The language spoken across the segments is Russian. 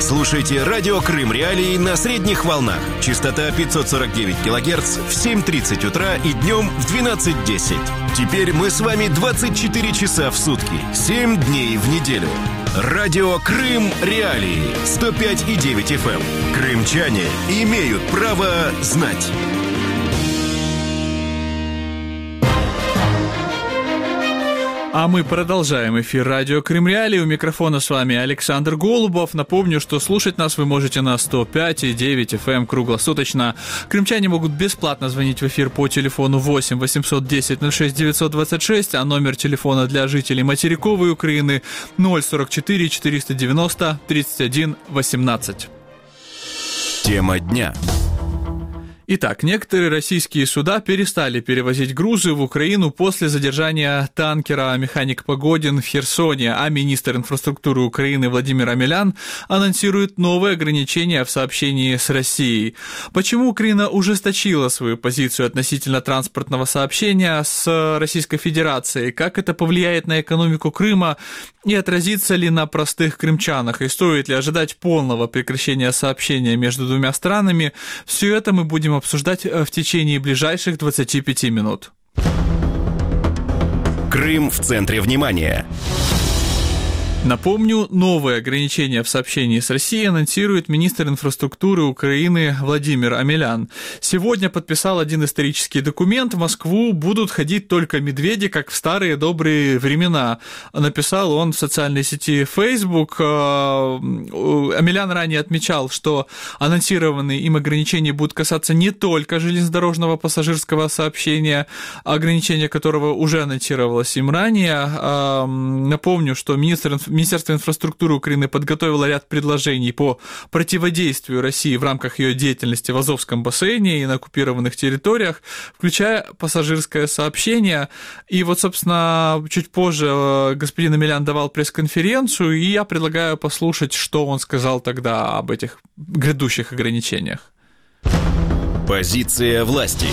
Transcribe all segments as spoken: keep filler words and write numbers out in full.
Слушайте радио Крым Реалии на средних волнах. Частота пятьсот сорок девять килогерц в семь тридцать утра и днем в двенадцать десять. Теперь мы с вами двадцать четыре часа в сутки, семь дней в неделю. Радио Крым Реалии сто пять и девять эф эм. Крымчане имеют право знать. А мы продолжаем эфир радио Крым Реалии. У микрофона с вами Александр Голубов. Напомню, что слушать нас вы можете на сто пять и девять эф эм круглосуточно. Крымчане могут бесплатно звонить в эфир по телефону восемь восемьсот десять ноль шесть девятьсот двадцать шесть, а номер телефона для жителей материковой Украины ноль сорок четыре четыреста девяносто тридцать один восемнадцать. Тема дня. Итак, некоторые российские суда перестали перевозить грузы в Украину после задержания танкера «Механик Погодин» в Херсоне, а министр инфраструктуры Украины Владимир Омелян анонсирует новые ограничения в сообщении с Россией. Почему Украина ужесточила свою позицию относительно транспортного сообщения с Российской Федерацией? Как это повлияет на экономику Крыма и отразится ли на простых крымчанах? И стоит ли ожидать полного прекращения сообщения между двумя странами? Все это мы будем обсуждать в течение ближайших двадцати пяти минут. Крым в центре внимания. Напомню, новые ограничения в сообщении с Россией анонсирует министр инфраструктуры Украины Владимир Омелян. Сегодня подписал один исторический документ. В Москву будут ходить только медведи, как в старые добрые времена. Написал он в социальной сети Facebook. Омелян ранее отмечал, что анонсированные им ограничения будут касаться не только железнодорожного пассажирского сообщения, ограничение которого уже анонсировалось им ранее. Напомню, что министр инфраструктуры Министерство инфраструктуры Украины подготовило ряд предложений по противодействию России в рамках ее деятельности в Азовском бассейне и на оккупированных территориях, включая пассажирское сообщение. И вот, собственно, чуть позже господин Омелян давал пресс-конференцию, и я предлагаю послушать, что он сказал тогда об этих грядущих ограничениях. Позиция власти.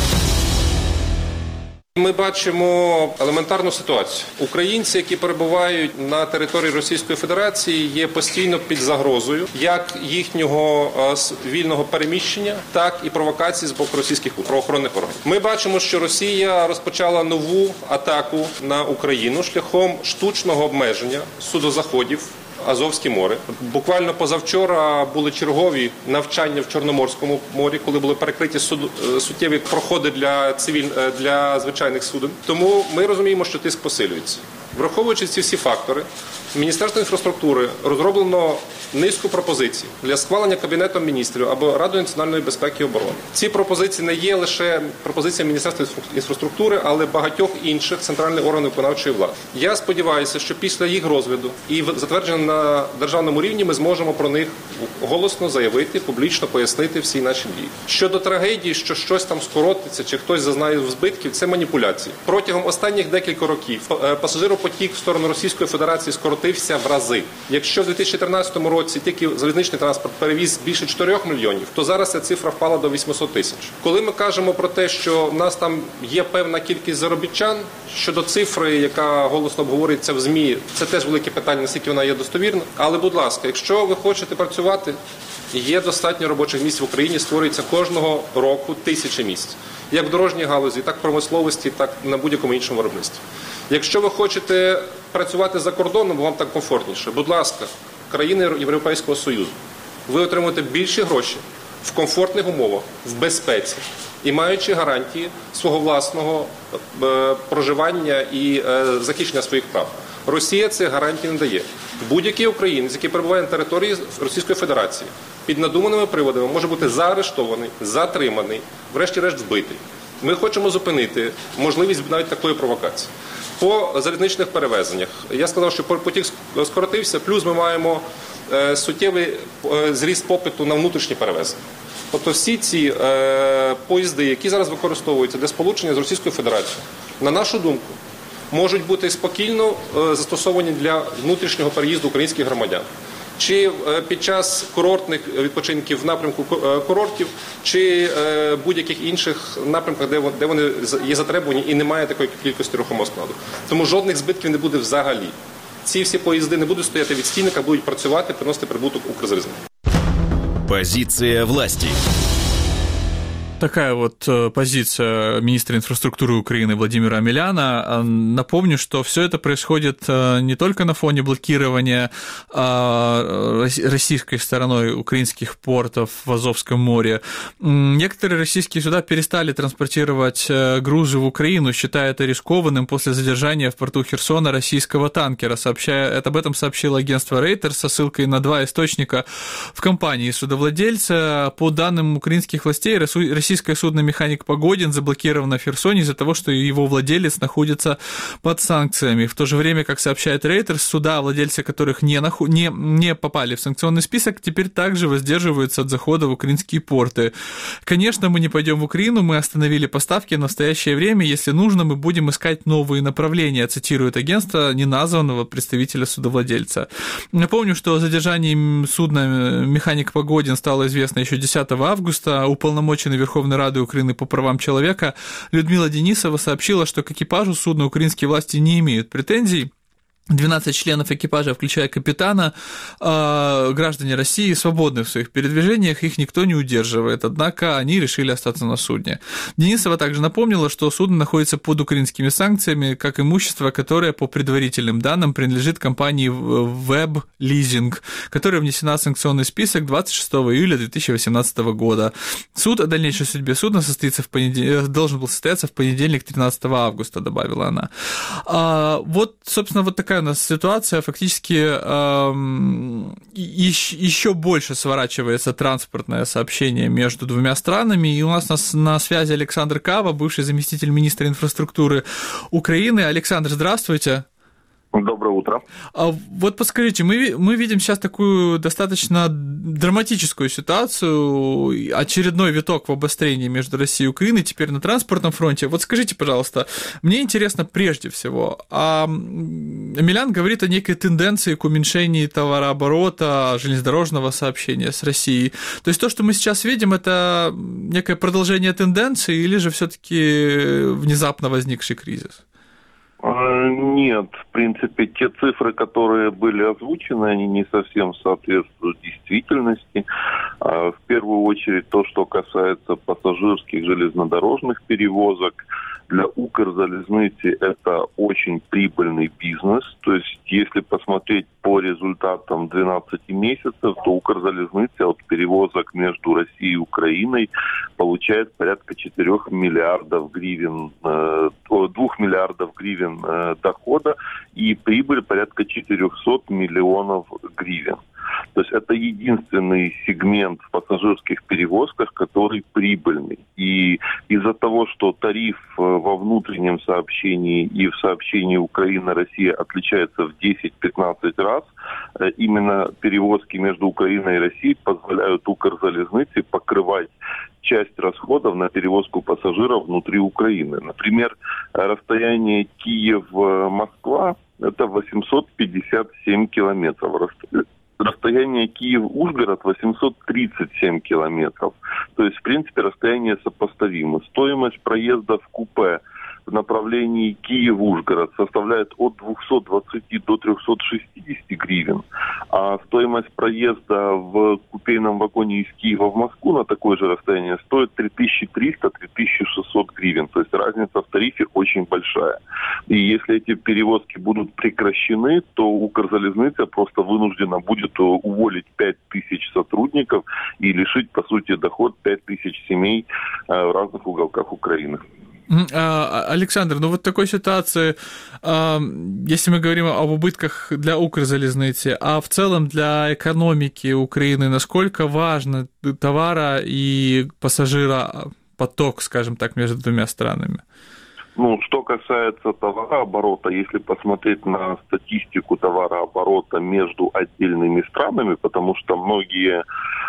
Ми бачимо елементарну ситуацію. Українці, які перебувають на території Російської Федерації, є постійно під загрозою як їхнього вільного переміщення, так і провокацій з боку російських правоохоронних органів. Ми бачимо, що Росія розпочала нову атаку на Україну шляхом штучного обмеження судозаходів Азовське море. Буквально позавчора були чергові навчання в Чорноморському морі, коли були перекриті суд... суттєві проходи для цивіль... для звичайних суден. Тому ми розуміємо, що тиск посилюється. Враховуючи ці всі фактори, Міністерство інфраструктури розроблено низку пропозицій для схвалення Кабінетом міністрів або Радою національної безпеки і оборони. Ці пропозиції не є лише пропозиціями Міністерства інфраструктури, але багатьох інших центральних органів виконавчої влади. Я сподіваюся, що після їх розгляду і затвердження на державному рівні ми зможемо про них голосно заявити, публічно пояснити всі наші дії. Щодо трагедії, що щось там скоротиться чи хтось зазнає збитків, це маніпуляції. Протягом останніх декількох років пасажиропотік в сторону Російської Федерації скоротився в рази. Якщо в дві тисячі тринадцятому році тільки залізничний транспорт перевіз більше чотирьох мільйонів, то зараз ця цифра впала до вісімсот тисяч. Коли ми кажемо про те, що в нас там є певна кількість заробітчан, щодо цифри, яка голосно обговорюється в ЗМІ, це теж велике питання, наскільки вона є достовірна. Але, будь ласка, якщо ви хочете працювати, є достатньо робочих місць в Україні, створюється кожного року тисячі місць. Як в дорожній галузі, так в промисловості, так на будь-якому іншому виробництві. Якщо ви хочете працювати за кордоном, бо вам так комфортніше, будь ласка, країни Європейського Союзу, ви отримуєте більші гроші в комфортних умовах, в безпеці і маючи гарантії свого власного е, проживання і е, захищення своїх прав. Росія цих гарантій не дає. Будь-який українець, який перебуває на території Російської Федерації, під надуманими приводами може бути заарештований, затриманий, врешті-решт збитий. Ми хочемо зупинити можливість навіть такої провокації. По залізничних перевезеннях. Я сказав, що потік скоротився, плюс ми маємо е, суттєвий е, зріст попиту на внутрішні перевезення. Тобто всі ці е, поїзди, які зараз використовуються для сполучення з Російською Федерацією, на нашу думку, можуть бути спокійно е, застосовані для внутрішнього переїзду українських громадян. Чи під час курортних відпочинків в напрямку курортів, чи будь-яких інших напрямках, де вони є затребувані і немає такої кількості рухомого складу. Тому жодних збитків не буде взагалі. Ці всі поїзди не будуть стояти від стійника, будуть працювати, приносити прибуток Укрзалізниці. Позиция власти. Такая вот позиция министра инфраструктуры Украины Владимира Омеляна. Напомню, что все это происходит не только на фоне блокирования российской стороной украинских портов в Азовском море. Некоторые российские суда перестали транспортировать грузы в Украину, считая это рискованным после задержания в порту Херсона российского танкера. Сообщая, об этом сообщило агентство Reuters со ссылкой на два источника в компании судовладельца. По данным украинских властей, Россия Российское судно «Механик Погодин» заблокировано в Херсоне из-за того, что его владелец находится под санкциями. В то же время, как сообщает Reuters, суда, владельцы которых не, наху... не, не попали в санкционный список, теперь также воздерживаются от захода в украинские порты. Конечно, мы не пойдем в Украину, мы остановили поставки. В настоящее время, если нужно, мы будем искать новые направления, цитирует агентство неназванного представителя судовладельца. Напомню, что о задержании судна «Механик Погодин» стало известно еще десятого августа. Уполномоченный Верховной Рады Украины по правам человека Людмила Денисова сообщила, что к экипажу судна украинские власти не имеют претензий. двенадцать членов экипажа, включая капитана, граждане России, свободны в своих передвижениях, их никто не удерживает, однако они решили остаться на судне. Денисова также напомнила, что судно находится под украинскими санкциями, как имущество, которое, по предварительным данным, принадлежит компании Web Leasing, которая внесена в санкционный список двадцать шестого июля две тысячи восемнадцатого года. Суд о дальнейшей судьбе судна состоится в понедел... должен был состояться в понедельник, тринадцатого августа, добавила она. А, вот, собственно, вот такая у нас ситуация, фактически э, еще больше сворачивается транспортное сообщение между двумя странами, и у нас на, на связи Александр Кава, бывший заместитель министра инфраструктуры Украины. Александр, здравствуйте. Доброе утро. А вот подскажите, мы, мы видим сейчас такую достаточно драматическую ситуацию, очередной виток в обострении между Россией и Украиной, теперь на транспортном фронте. Вот скажите, пожалуйста, мне интересно прежде всего, а Омелян говорит о некой тенденции к уменьшению товарооборота, железнодорожного сообщения с Россией. То есть то, что мы сейчас видим, это некое продолжение тенденции или же все-таки внезапно возникший кризис? Нет, в принципе, те цифры, которые были озвучены, они не совсем соответствуют действительности. В первую очередь то, что касается пассажирских железнодорожных перевозок. Для Укрзалезницы это очень прибыльный бизнес. То есть, если посмотреть по результатам двенадцати месяцев, то Укрзалезница от перевозок между Россией и Украиной получает порядка четырёх миллиардов гривен, двух миллиардов гривен дохода и прибыль порядка четырехсот миллионов гривен. То есть это единственный сегмент в пассажирских перевозках, который прибыльный. И из-за того, что тариф во внутреннем сообщении и в сообщении Украина-Россия отличается в десять-пятнадцать раз, именно перевозки между Украиной и Россией позволяют Укрзалезнице покрывать часть расходов на перевозку пассажиров внутри Украины. Например, расстояние Киев-Москва – это восемьсот пятьдесят семь километров. Расстояние Киев-Ужгород восемьсот тридцать семь километров. То есть, в принципе, расстояние сопоставимо. Стоимость проезда в купе в направлении Киев-Ужгород составляет от двухсот двадцати до трехсот шестидесяти гривен, а стоимость проезда в купейном вагоне из Киева в Москву на такое же расстояние стоит три тысячи триста - три тысячи шестьсот гривен. То есть разница в тарифе очень большая. И если эти перевозки будут прекращены, то Укрзалезница просто вынуждена будет уволить пять тысяч сотрудников и лишить, по сути, доход пять тысяч семей в разных уголках Украины. Александр, ну вот в такой ситуации, если мы говорим об убытках для Укрзалезницы, а в целом для экономики Украины, насколько важно товара и пассажиропоток, скажем так, между двумя странами? Ну, что касается товарооборота, если посмотреть на статистику товарооборота между отдельными странами, потому что многие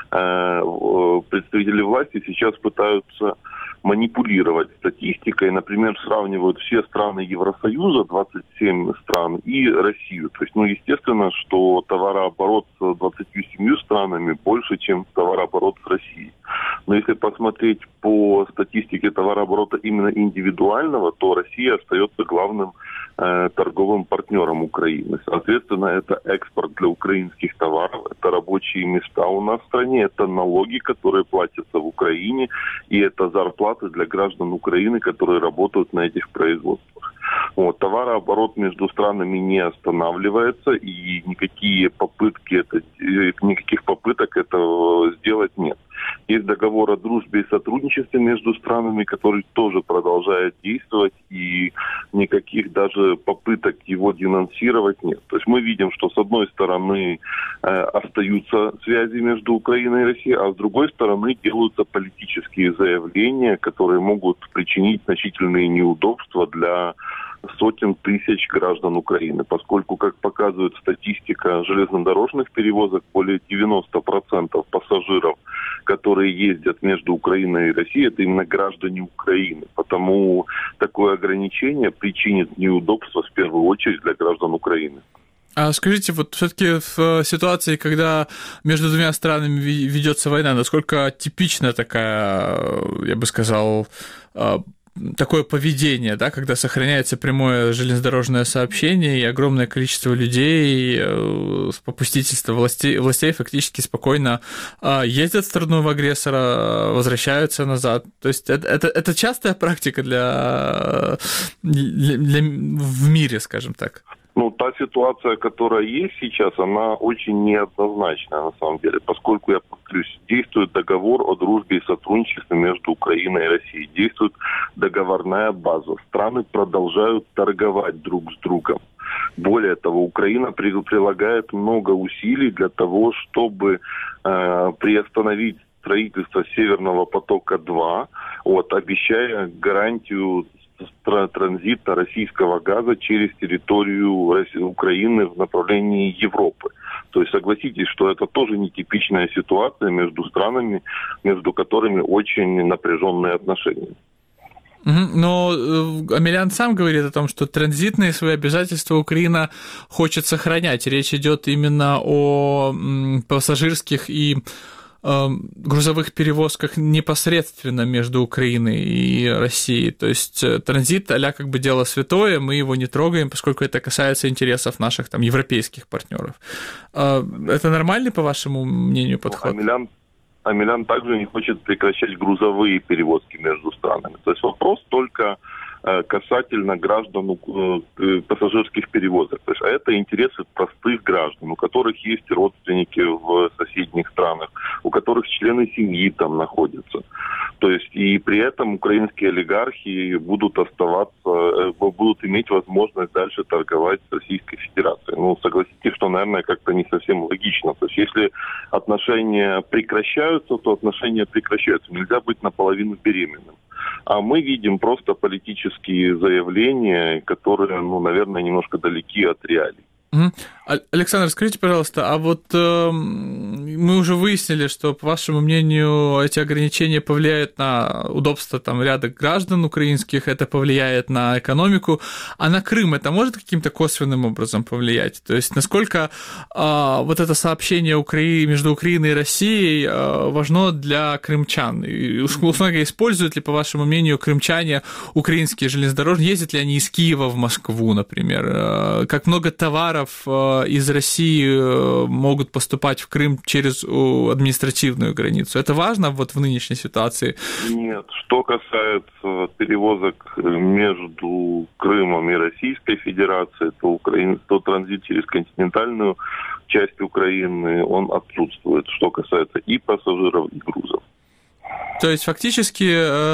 э, представители власти сейчас пытаются манипулировать статистикой, например, сравнивают все страны Евросоюза, двадцать семь стран, и Россию. То есть, ну, естественно, что товарооборот с двадцатью семью странами больше, чем товарооборот с Россией. Но если посмотреть по статистике товарооборота именно индивидуального, то Россия остается главным э, торговым партнером Украины. Соответственно, это экспорт для украинских товаров, это рабочие места у нас в стране, это налоги, которые платятся в Украине, и это зарплаты для граждан Украины, которые работают на этих производствах. Вот, товарооборот между странами не останавливается, и никакие попытки это, никаких попыток этого сделать нет. Есть договор о дружбе и сотрудничестве между странами, который тоже продолжает действовать, и никаких даже попыток его денонсировать нет. То есть мы видим, что с одной стороны э, остаются связи между Украиной и Россией, а с другой стороны делаются политические заявления, которые могут причинить значительные неудобства для сотен тысяч граждан Украины, поскольку, как показывает статистика железнодорожных перевозок, более девяносто процентов пассажиров, которые ездят между Украиной и Россией, это именно граждане Украины. Потому такое ограничение причинит неудобства в первую очередь для граждан Украины. А скажите, вот все-таки в ситуации, когда между двумя странами ведется война, насколько типична такая, я бы сказал, такое поведение, да, когда сохраняется прямое железнодорожное сообщение, и огромное количество людей с попустительства властей, властей фактически спокойно ездят в страну агрессора, возвращаются назад. То есть это, это, это частая практика для, для, для, в мире, скажем так. Ну, та ситуация, которая есть сейчас, она очень неоднозначная на самом деле, поскольку, я повторюсь, действует договор о дружбе и сотрудничестве между Украиной и Россией, действует договорная база, страны продолжают торговать друг с другом. Более того, Украина прилагает много усилий для того, чтобы э, приостановить строительство Северного потока-два, вот, обещая гарантию транзита российского газа через территорию Украины в направлении Европы. То есть согласитесь, что это тоже нетипичная ситуация между странами, между которыми очень напряженные отношения. Но Омелян сам говорит о том, что транзитные свои обязательства Украина хочет сохранять. Речь идет именно о пассажирских и грузовых перевозках непосредственно между Украиной и Россией. То есть транзит а-ля как бы дело святое, мы его не трогаем, поскольку это касается интересов наших там европейских партнеров. Это нормальный, по вашему мнению, подход? Омелян, Омелян также не хочет прекращать грузовые перевозки между странами. То есть вопрос только касательно граждан пассажирских перевозок. То есть, а это интересы простых граждан, у которых есть родственники в соседних странах, у которых члены семьи там находятся. То есть и при этом украинские олигархи будут оставаться, будут иметь возможность дальше торговать с Российской Федерацией. Ну, согласитесь, что, наверное, как-то не совсем логично. То есть если отношения прекращаются, то отношения прекращаются. Нельзя быть наполовину беременным. А мы видим просто политические заявления, которые, ну, наверное, немножко далеки от реалий. Александр, скажите, пожалуйста, а вот э, мы уже выяснили, что, по вашему мнению, эти ограничения повлияют на удобство там ряда граждан украинских, это повлияет на экономику, а на Крым это может каким-то косвенным образом повлиять? То есть насколько э, вот это сообщение Украины, между Украиной и Россией э, важно для крымчан? И, условно говоря, используют ли, по вашему мнению, крымчане украинские железнодорожные, ездят ли они из Киева в Москву, например? Э, как много товаров из России могут поступать в Крым через административную границу. Это важно вот в нынешней ситуации? Нет. Что касается перевозок между Крымом и Российской Федерацией, то, Украина, то транзит через континентальную часть Украины, он отсутствует. Что касается и пассажиров, и грузов. То есть фактически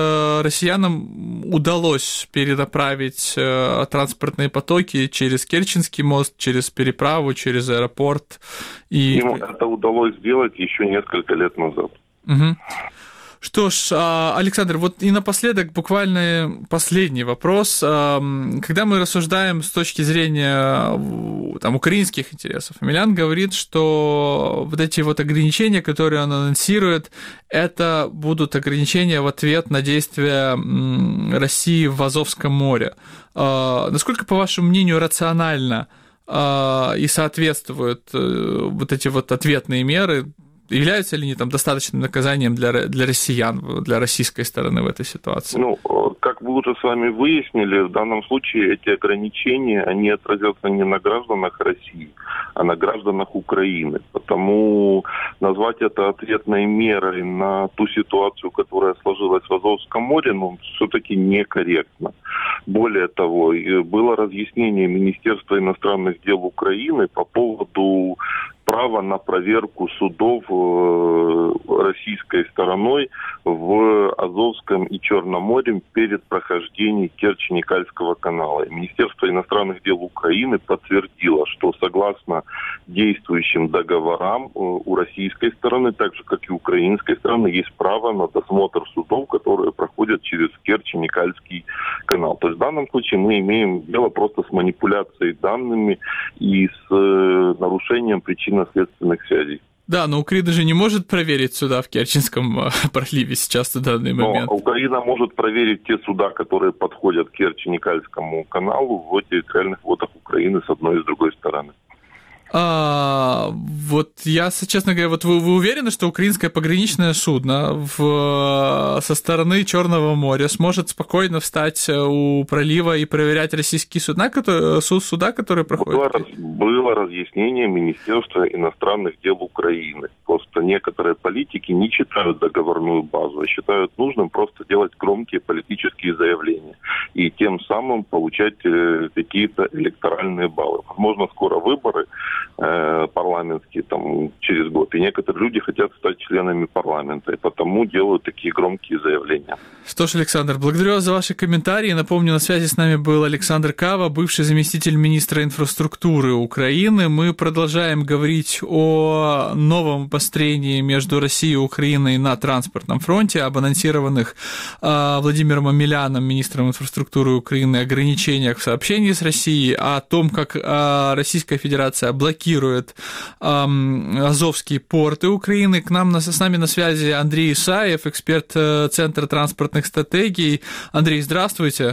россиянам удалось перенаправить транспортные потоки через Керченский мост, через переправу, через аэропорт. И... Ему это удалось сделать еще несколько лет назад. Угу. Что ж, Александр, вот и напоследок буквально последний вопрос. Когда мы рассуждаем с точки зрения там, украинских интересов, Омелян говорит, что вот эти вот ограничения, которые он анонсирует, это будут ограничения в ответ на действия России в Азовском море. Насколько, по вашему мнению, рационально и соответствуют вот эти вот ответные меры являются ли они там достаточным наказанием для, для россиян, для российской стороны в этой ситуации? Ну, как мы уже с вами выяснили, в данном случае эти ограничения, они отразятся не на гражданах России, а на гражданах Украины. Потому назвать это ответной мерой на ту ситуацию, которая сложилась в Азовском море, ну, все-таки некорректно. Более того, было разъяснение Министерства иностранных дел Украины по поводу права на проверку судов российской стороной в Азовском и Черном море перед прохождением Керчь-Никальского канала. И Министерство иностранных дел Украины подтвердило, что согласно действующим договорам у российской стороны, так же как и украинской стороны, есть право на досмотр судов, которые проходят через Керчь-Никальский канал. То есть в данном случае мы имеем дело просто с манипуляцией данными и с нарушением причинно-следственных связей. Да, но Украина же не может проверить суда в Керченском проливе сейчас в данный момент. Но Украина может проверить те суда, которые подходят к Керчь-Никальскому каналу в территориальных водах Украины с одной и с другой стороны. А, вот я, честно говоря, вот вы, вы уверены, что украинское пограничное судно в, со стороны Черного моря сможет спокойно встать у пролива и проверять российские суда, которые, суда, которые проходят? Было, было разъяснение Министерства иностранных дел Украины. Просто некоторые политики не читают договорную базу, а считают нужным просто делать громкие политические заявления и тем самым получать э, какие-то электоральные баллы. Возможно, скоро выборы парламентские там через год. И некоторые люди хотят стать членами парламента, и потому делают такие громкие заявления. Что ж, Александр, благодарю вас за ваши комментарии. Напомню, на связи с нами был Александр Кава, бывший заместитель министра инфраструктуры Украины. Мы продолжаем говорить о новом обострении между Россией и Украиной на транспортном фронте, об анонсированных э, Владимиром Омеляном, министром инфраструктуры Украины, ограничениях в сообщении с Россией, о том, как э, Российская Федерация блокирует эм, азовские порты Украины. К нам, с нами на связи Андрей Исаев, эксперт Центра транспортных стратегий. Андрей, здравствуйте.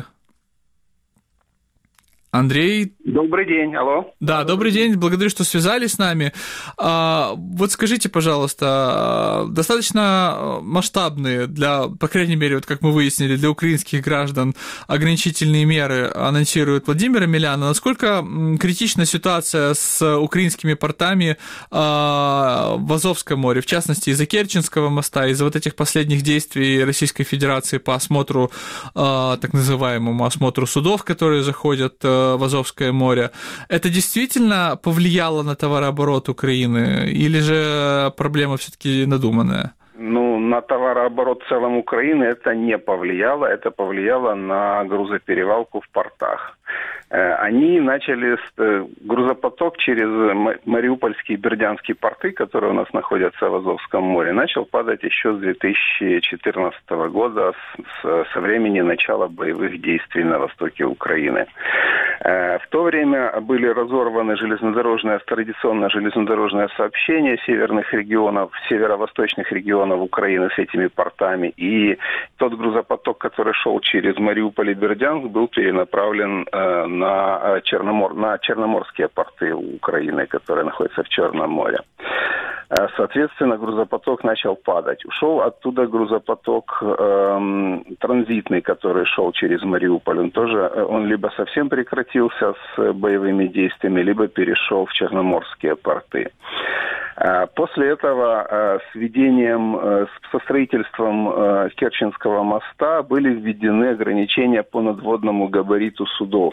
Андрей. Добрый день, алло. Да, добрый день, благодарю, что связались с нами. А, вот скажите, пожалуйста, достаточно масштабные, для, по крайней мере, вот как мы выяснили, для украинских граждан ограничительные меры анонсирует Владимир Омелян. Насколько критична ситуация с украинскими портами а, в Азовском море, в частности, из-за Керченского моста, из-за вот этих последних действий Российской Федерации по осмотру, а, так называемому осмотру судов, которые заходят в Азовское море. Это действительно повлияло на товарооборот Украины или же проблема все-таки надуманная? Ну, на товарооборот в целом Украины это не повлияло, это повлияло на грузоперевалку в портах. Они начали грузопоток через Мариупольские и Бердянские порты, которые у нас находятся в Азовском море, начал падать еще с две тысячи четырнадцатого года, с, со времени начала боевых действий на востоке Украины. В то время были разорваны железнодорожное, традиционное железнодорожное сообщение северных регионов, северо-восточных регионов Украины с этими портами, и тот грузопоток, который шел через Мариуполь и Бердянск, был перенаправлен на, Черномор, на черноморские порты Украины, которые находятся в Черном море. Соответственно, грузопоток начал падать. Ушел оттуда грузопоток э, транзитный, который шел через Мариуполь. Он тоже, он либо совсем прекратился с боевыми действиями, либо перешел в черноморские порты. После этого с введением, со строительством Керченского моста были введены ограничения по надводному габариту судов,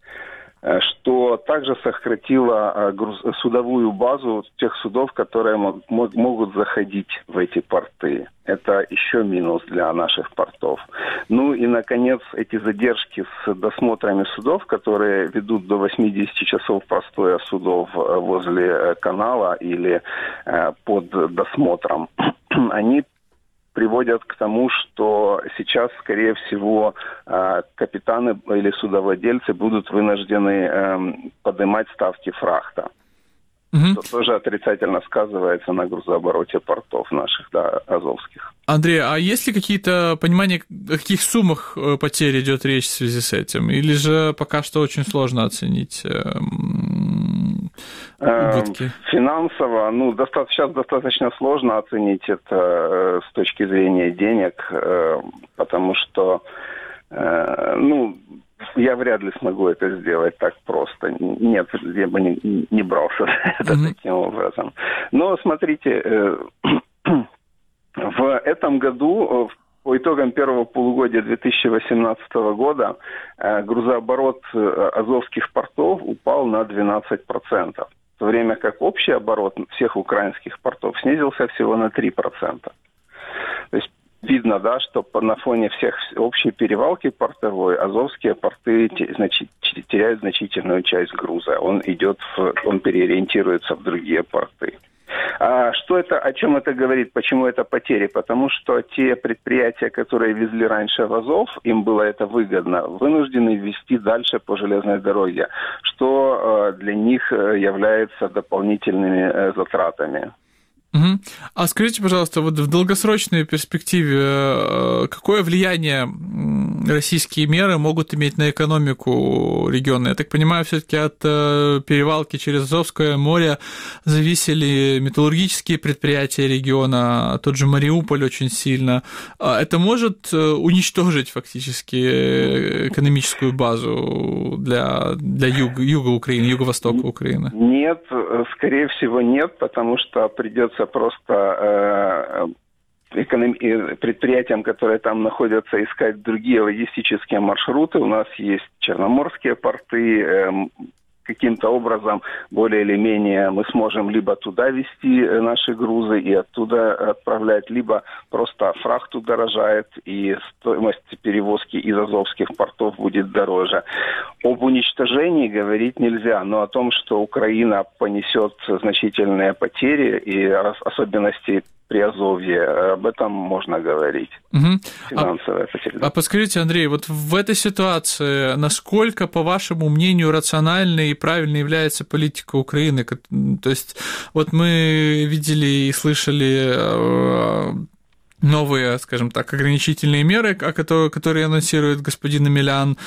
что также сократило судовую базу тех судов, которые могут заходить в эти порты. Это еще минус для наших портов. Ну и, наконец, эти задержки с досмотрами судов, которые ведут до восемьдесят часов простоя судов возле канала или под досмотром, они приводят к тому, что сейчас, скорее всего, капитаны или судовладельцы будут вынуждены поднимать ставки фрахта. Угу. Что тоже отрицательно сказывается на грузообороте портов наших, да, азовских. Андрей, а есть ли какие-то понимания, о каких суммах потерь идет речь в связи с этим? Или же пока что очень сложно оценить убытки? Финансово, ну, достаточно, сейчас достаточно сложно оценить это с точки зрения денег, потому что, ну, я вряд ли смогу это сделать так просто. Нет, я бы не, не брался это mm-hmm. таким образом. Но смотрите, в этом году, по итогам первого полугодия две тысячи восемнадцатого года, грузооборот азовских портов упал на двенадцать процентов, в то время как общий оборот всех украинских портов снизился всего на три процента. То есть видно, да, что на фоне всех общей перевалки портовой азовские порты значит, теряют значительную часть груза. Он идет, в, он переориентируется в другие порты. А что это, о чем это говорит? Почему это потери? Потому что те предприятия, которые везли раньше в Азов, им было это выгодно, вынуждены везти дальше по железной дороге, что для них является дополнительными затратами. Угу. А скажите, пожалуйста, вот в долгосрочной перспективе какое влияние российские меры могут иметь на экономику региона? Я так понимаю, все-таки от перевалки через Азовское море зависели металлургические предприятия региона, тот же Мариуполь очень сильно. Это может уничтожить фактически экономическую базу для, для юга, юга Украины, юго-востока Украины? Нет, скорее всего нет, потому что придется просто э, эконом... предприятиям, которые там находятся, искать другие логистические маршруты. У нас есть черноморские порты, э, каким-то образом более или менее мы сможем либо туда везти наши грузы и оттуда отправлять, либо просто фрахт удорожает и стоимость перевозки из азовских портов будет дороже. Об уничтожении говорить нельзя, но о том, что Украина понесет значительные потери и особенности Приазовье, об этом можно говорить. Угу. Финансовая а, потеря. А подскажите, Андрей, вот в этой ситуации насколько, по вашему мнению, рациональной и правильной является политика Украины? То есть вот мы видели и слышали новые, скажем так, ограничительные меры, которые анонсирует господин Амелян,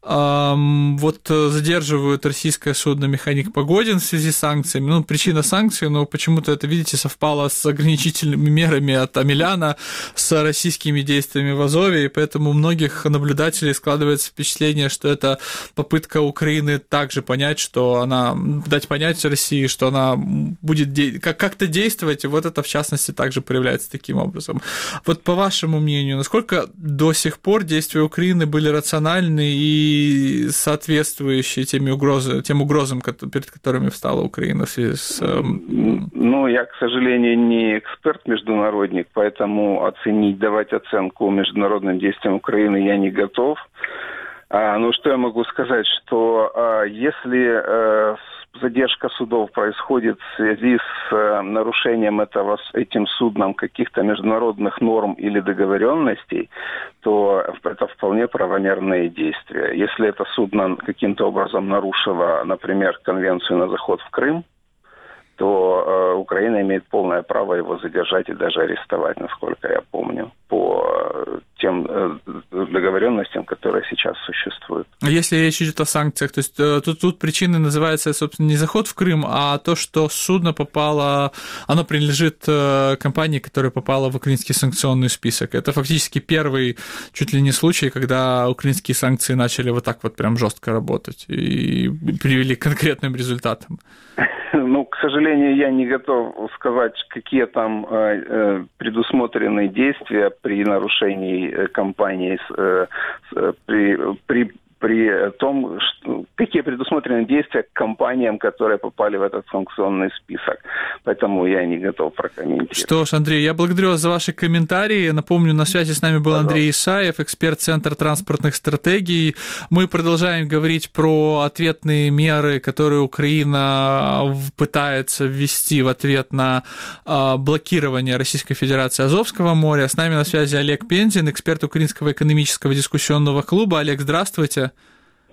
вот задерживают российское судно «Механик Погодин» в связи с санкциями. Ну, причина санкций, но почему-то это, видите, совпало с ограничительными мерами от Амеляна, с российскими действиями в Азове, и поэтому у многих наблюдателей складывается впечатление, что это попытка Украины также понять, что она, дать понять России, что она будет де- как-то действовать, и вот это, в частности, также проявляется таким образом. Вот по вашему мнению, насколько до сих пор действия Украины были рациональны и соответствующие тем угрозам, тем угрозам, перед которыми встала Украина в связи с... Ну, я, к сожалению, не эксперт-международник, поэтому оценить, давать оценку международным действиям Украины я не готов. А, ну, что я могу сказать, что а, если а, задержка судов происходит в связи с а, нарушением этого, этим судном каких-то международных норм или договоренностей, то это вполне правомерные действия. Если это судно каким-то образом нарушило, например, конвенцию на заход в Крым, то э, Украина имеет полное право его задержать и даже арестовать, насколько я помню, по э, тем э, договоренностям, которые сейчас существуют. Если речь идет о санкциях, то есть э, тут, тут причиной называется, собственно, не заход в Крым, а то, что судно попало, оно принадлежит э, компании, которая попала в украинский санкционный список. Это фактически первый чуть ли не случай, когда украинские санкции начали вот так вот прям жестко работать и привели к конкретным результатам. Ну, к сожалению, я не готов сказать, какие там э, предусмотрены действия при нарушении компании, э, при, при, при том, что, какие предусмотрены действия к компаниям, которые попали в этот санкционный список. Поэтому я не готов прокомментировать. Что ж, Андрей, я благодарю вас за ваши комментарии. Напомню, на связи с нами был Пожалуйста. Андрей Исаев, эксперт Центра транспортных стратегий. Мы продолжаем говорить про ответные меры, которые Украина пытается ввести в ответ на блокирование Российской Федерации Азовского моря. С нами на связи Олег Пензин, эксперт Украинского экономического дискуссионного клуба. Олег, здравствуйте.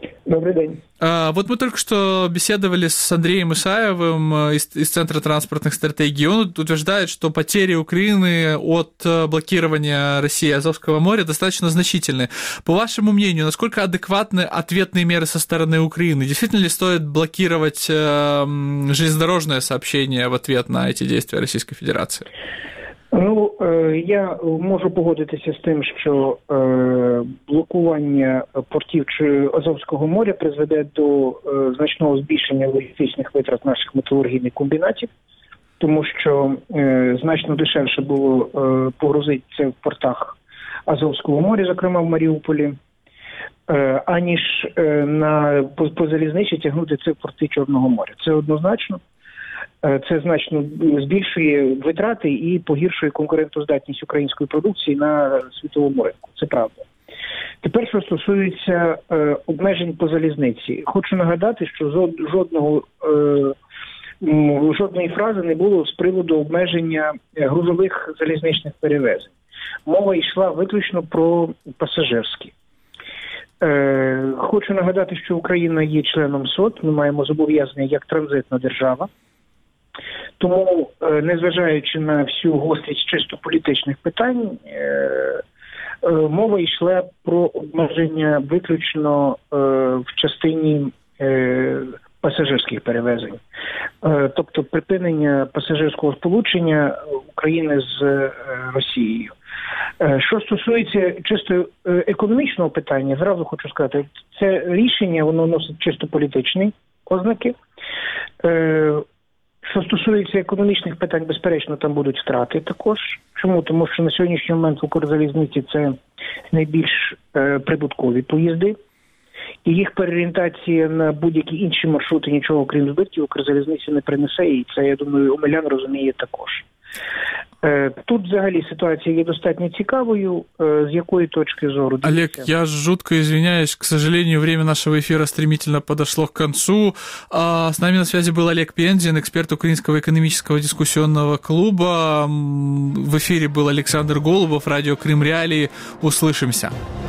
Добрый день. А, вот мы только что беседовали с Андреем Исаевым из, из Центра транспортных стратегий. Он утверждает, что потери Украины от блокирования России Азовского моря достаточно значительны. По вашему мнению, насколько адекватны ответные меры со стороны Украины? Действительно ли стоит блокировать э, железнодорожное сообщение в ответ на эти действия Российской Федерации? Ну, я можу погодитися з тим, що блокування портів Азовського моря призведе до значного збільшення логістичних витрат наших металургійних комбінатів, тому що значно дешевше було погрузити це в портах Азовського моря, зокрема в Маріуполі, аніж на, по, по залізничі тягнути це в порти Чорного моря. Це однозначно. Це значно збільшує витрати і погіршує конкурентоздатність української продукції на світовому ринку. Це правда. Тепер, що стосується е, обмежень по залізниці. Хочу нагадати, що жодного, е, жодної фрази не було з приводу обмеження грузових залізничних перевезень. Мова йшла виключно про пасажирські. Е, хочу нагадати, що Україна є членом СОТ, ми маємо зобов'язання як транзитна держава. Тому, незважаючи на всю гострість чисто політичних питань, мова йшла про обмеження виключно в частині пасажирських перевезень. Тобто припинення пасажирського сполучення України з Росією. Що стосується чисто економічного питання, зразу хочу сказати, це рішення, воно носить чисто політичні ознаки. Що стосується економічних питань, безперечно, там будуть втрати також. Чому? Тому що на сьогоднішній момент Укрзалізниці це найбільш е, прибуткові поїзди. І їх переорієнтація на будь-які інші маршрути, нічого крім збитків, Укрзалізниці не принесе. І це, я думаю, Омелян розуміє також. Е, тут взагалі ситуація є достатньо цікавою. Е, з якої точки зору? Олег, я жутко извиняюсь, к сожалению, время нашего эфира стремительно подошло к концу. А с нами на связи был Олег Пензин, эксперт Украинского экономического дискуссионного клуба. В эфире был Александр Голубов, радио Крым Реалии. Услышимся.